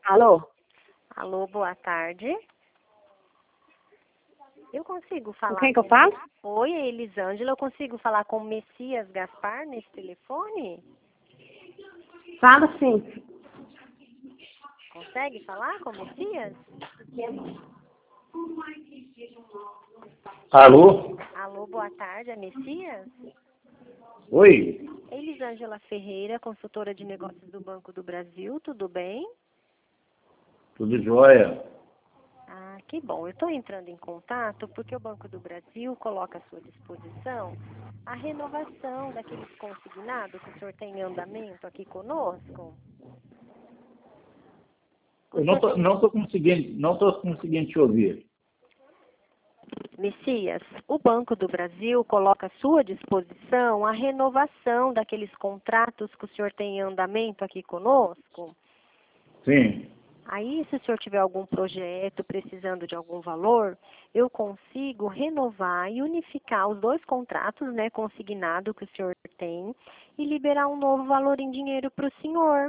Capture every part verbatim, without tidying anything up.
Alô? Alô, boa tarde. Eu consigo falar... Com quem que eu falo? Oi, é Elisângela. Eu consigo falar com o Messias Gaspar nesse telefone? Fala sim. Consegue falar com o Messias? Alô? Alô, boa tarde, é Messias? Oi? É Elisângela Ferreira, consultora de negócios do Banco do Brasil. Tudo bem? Tudo jóia? Ah, que bom. Eu estou entrando em contato porque o Banco do Brasil coloca à sua disposição a renovação daqueles consignados que o senhor tem em andamento aqui conosco. O Eu não senhor tô, tem... não tô conseguindo, não tô conseguindo te ouvir. Messias, o Banco do Brasil coloca à sua disposição a renovação daqueles contratos que o senhor tem em andamento aqui conosco. Sim. Aí, se o senhor tiver algum projeto precisando de algum valor, eu consigo renovar e unificar os dois contratos, né, consignado que o senhor tem e liberar um novo valor em dinheiro para o senhor.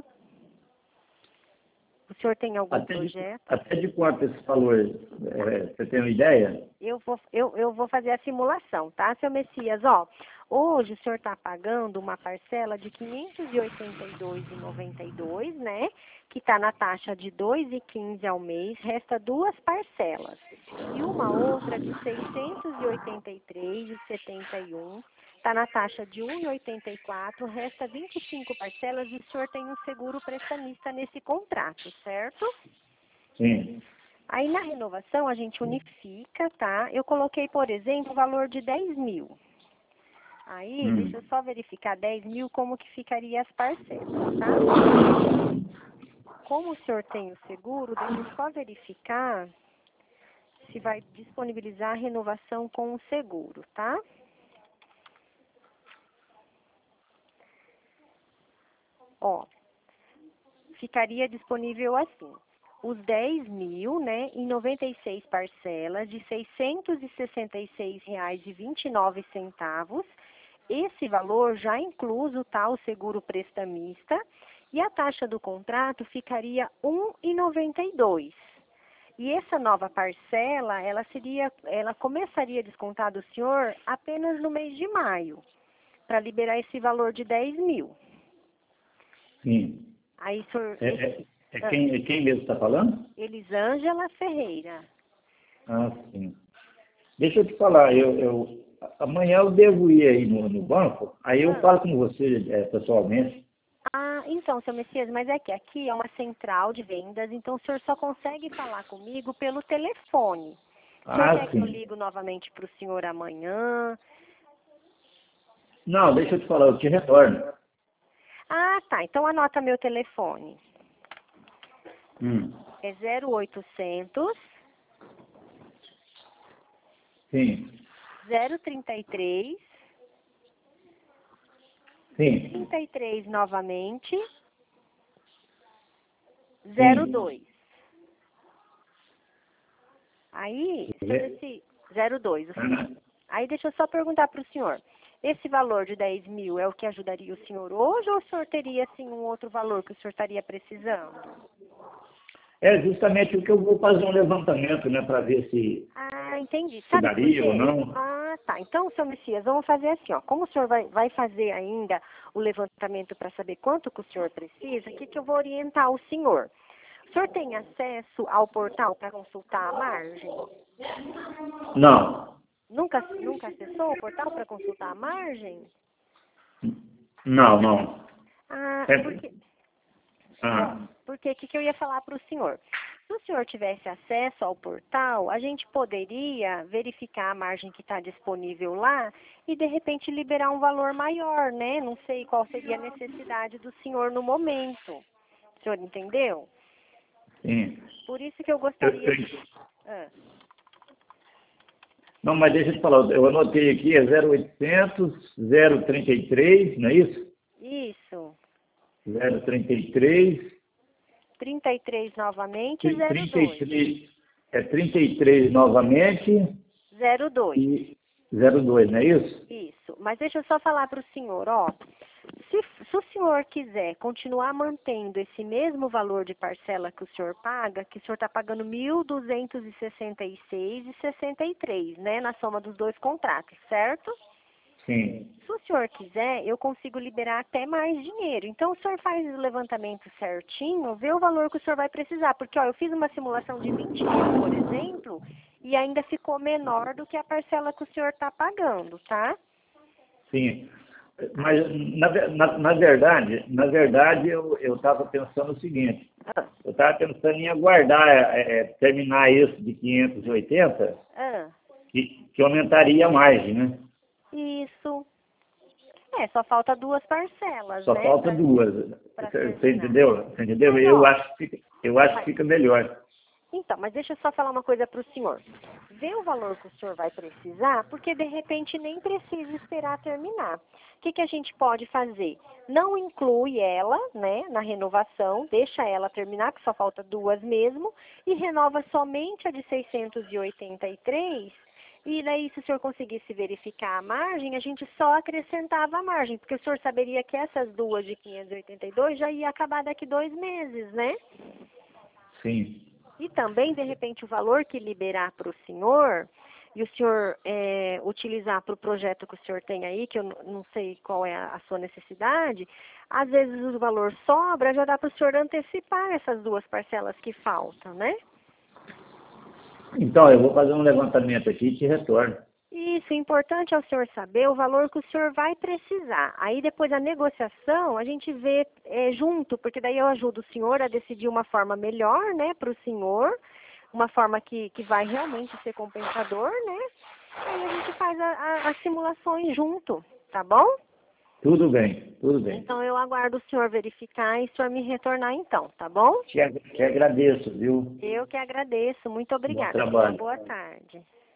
O senhor tem algum Até de, projeto? até de quanto esse valor? É, você tem uma ideia? Eu vou, eu, eu vou fazer a simulação, tá, seu Messias? Ó, hoje o senhor está pagando uma parcela de quinhentos e oitenta e dois reais e noventa e dois centavos, né? Que está na taxa de dois reais e quinze centavos ao mês. Resta duas parcelas. E uma outra de seiscentos e oitenta e três reais e setenta e um centavos. Está na taxa de um real e oitenta e quatro centavos. Resta vinte e cinco parcelas e o senhor tem um seguro prestamista nesse contrato, certo? Sim. Aí na renovação a gente unifica, tá? Eu coloquei, por exemplo, o valor de dez mil. Aí, Hum. deixa eu só verificar dez mil como que ficaria as parcelas, tá? Como o senhor tem o seguro, deixa eu só verificar se vai disponibilizar a renovação com o seguro, tá? Ó, ficaria disponível assim. Os dez mil, né, em noventa e seis parcelas de seiscentos e sessenta e seis reais e vinte e nove centavos. Esse valor já incluso, tá, o seguro prestamista, e a taxa do contrato ficaria um real e noventa e dois centavos. E essa nova parcela, ela seria, ela começaria a descontar do senhor apenas no mês de maio, para liberar esse valor de dez mil. Sim. Aí, senhor, É, é, é quem, é quem mesmo está falando? Elisângela Ferreira. Ah, sim. Deixa eu te falar, eu, eu, amanhã eu devo ir aí no, no banco, aí eu Ah. falo com você é, pessoalmente. Ah, então, seu Messias, mas é que aqui é uma central de vendas, então o senhor só consegue falar comigo pelo telefone. O senhor Ah, quer que eu sim. ligo novamente para o senhor amanhã? Não, deixa eu te falar, eu te retorno. Ah, tá. Então anota meu telefone. Hum. É zero oitocentos, Sim. zero trinta e três, Sim. trinta e três novamente, Sim. zero dois. Aí, seu Ze- Messi, zero dois, o Ah, final. Aí deixa eu só perguntar para o senhor. Esse valor de dez mil é o que ajudaria o senhor hoje ou o senhor teria, assim, um outro valor que o senhor estaria precisando? É justamente o que eu vou fazer um levantamento, né, para ver se, Ah, entendi. se Sabe por daria ou quê? não. Ah, tá. Então, seu Messias, vamos fazer assim, ó. Como o senhor vai, vai fazer ainda o levantamento para saber quanto que o senhor precisa, o que que eu vou orientar o senhor? O senhor tem acesso ao portal para consultar a margem? Não, Nunca, nunca acessou o portal para consultar a margem? não, não. Ah, É, porque... ah, Porque o que, que eu ia falar para o senhor? Se o senhor tivesse acesso ao portal, a gente poderia verificar a margem que está disponível lá e, de repente, liberar um valor maior, né? Não sei qual seria a necessidade do senhor no momento. O senhor entendeu? sim. Por isso que eu Eu- gostaria eu- de... Ah, não, mas deixa eu te falar, eu anotei aqui, é zero oitocentos, zero trinta e três, não é isso? isso. zero trinta e três, trinta e três novamente, tri- zero trinta e dois. três, é trinta e três novamente zero dois. e zero dois, não é isso? Isso. Mas deixa eu só falar para o senhor, ó. Se, se o senhor quiser continuar mantendo esse mesmo valor de parcela que o senhor paga, que o senhor está pagando mil duzentos e sessenta e seis reais e sessenta e três centavos, né, na soma dos dois contratos, certo? Sim. Se o senhor quiser, eu consigo liberar até mais dinheiro. Então, o senhor faz o levantamento certinho, vê o valor que o senhor vai precisar. Porque, ó, eu fiz uma simulação de vinte mil, por exemplo, e ainda ficou menor do que a parcela que o senhor está pagando, tá? Sim. Mas, na, ve- na, na verdade, na verdade, eu estava pensando o seguinte. Ah, Eu estava pensando em aguardar, é, é, terminar isso de quinhentos e oitenta, ah, que, que aumentaria a margem, né? isso. É, só falta duas parcelas, Só né? falta pra- duas. pra Você, você terminar. entendeu? Você entendeu? Mas, Eu ó, acho que fica, eu acho que mas- fica melhor. Então, mas deixa eu só falar uma coisa para o senhor. Vê o valor que o senhor vai precisar, porque de repente nem precisa esperar terminar. O que, que a gente pode fazer? Não inclui ela, né, na renovação, deixa ela terminar, que só falta duas mesmo, e renova somente a de seiscentos e oitenta e três. E daí, se o senhor conseguisse verificar a margem, a gente só acrescentava a margem, porque o senhor saberia que essas duas de quinhentos e oitenta e dois já ia acabar daqui dois meses, né? Sim. E também, de repente, o valor que liberar para o senhor, e o senhor é, utilizar para o projeto que o senhor tem aí, que eu n- não sei qual é a, a sua necessidade, às vezes o valor sobra, já dá para o senhor antecipar essas duas parcelas que faltam, né? Então, eu vou fazer um levantamento aqui e te retorno. Isso, o importante é o senhor saber o valor que o senhor vai precisar. Aí depois a negociação a gente vê é, junto, porque daí eu ajudo o senhor a decidir uma forma melhor, né, para o senhor, uma forma que, que vai realmente ser compensador, né? Aí a gente faz a, a, as simulações junto, tá bom? Tudo bem, tudo bem. Então eu aguardo o senhor verificar e o senhor me retornar então, tá bom? Te, ag- te agradeço, viu? Eu que agradeço, muito Bom obrigada. Tenha uma trabalho. boa tarde.